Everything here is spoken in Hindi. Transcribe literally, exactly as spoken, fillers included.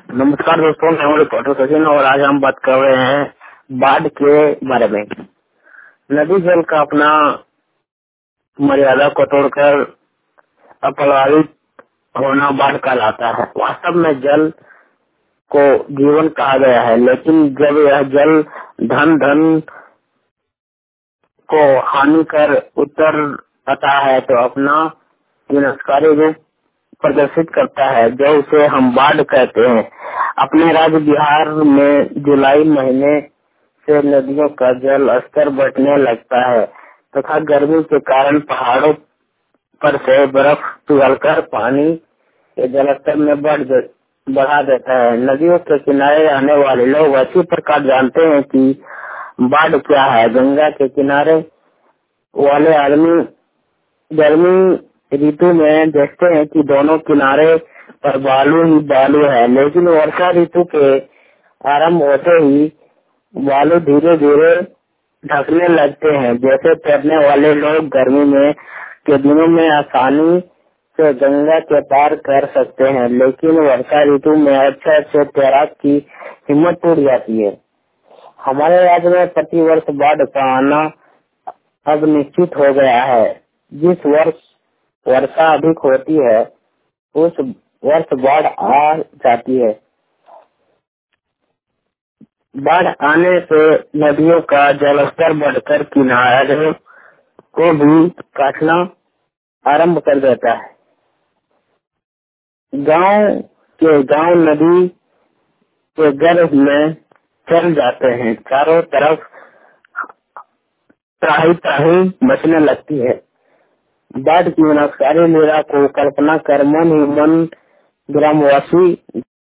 नमस्कार दोस्तों, मैं हूँ रिपोर्टर सचिन और आज हम बात कर रहे हैं बाढ़ के बारे में। नदी जल का अपना मर्यादा को तोड़कर अप्रभावित होना बाढ़ कहलाता है। वास्तव में जल को जीवन कहा गया है, लेकिन जब यह जल धन धन को हानि कर उतर आता है तो अपना विनाशकारी रूप प्रदर्शित करता है, जो उसे हम बाढ़ कहते हैं। अपने राज्य बिहार में जुलाई महीने से नदियों का जल स्तर बढ़ने लगता है तथा गर्मी के कारण पहाड़ों पर से बर्फ पिघलकर पानी के जलस्तर में बढ़ बढ़ा देता है। नदियों के किनारे रहने वाले लोग अच्छी प्रकार जानते हैं कि बाढ़ क्या है। गंगा के किनारे वाले आदमी गर्मी ऋतु में देखते हैं कि दोनों किनारे पर बालू ही बालू है, लेकिन वर्षा ऋतु के आरंभ होते ही बालू धीरे धीरे ढकने लगते हैं। जैसे तैरने वाले लोग गर्मी में के दिनों में आसानी से गंगा के पार कर सकते हैं, लेकिन वर्षा ऋतु में अच्छे अच्छे तैराक की हिम्मत टूट जाती है। हमारे राज्य में प्रति वर्ष बाढ़ का आना अब निश्चित हो गया है। जिस वर्ष वर्षा अधिक होती है उस वर्ष बाढ़ आ जाती है। बाढ़ आने से नदियों का जलस्तर बढ़कर किनारे को भी काटना आरंभ कर देता है। गांव के गांव नदी के गर्भ में चल जाते हैं। चारों तरफ त्राही त्राही बचने लगती है। बाढ़ की विनाशकारी लीला को कल्पना कर मन ही मन ग्रामवासी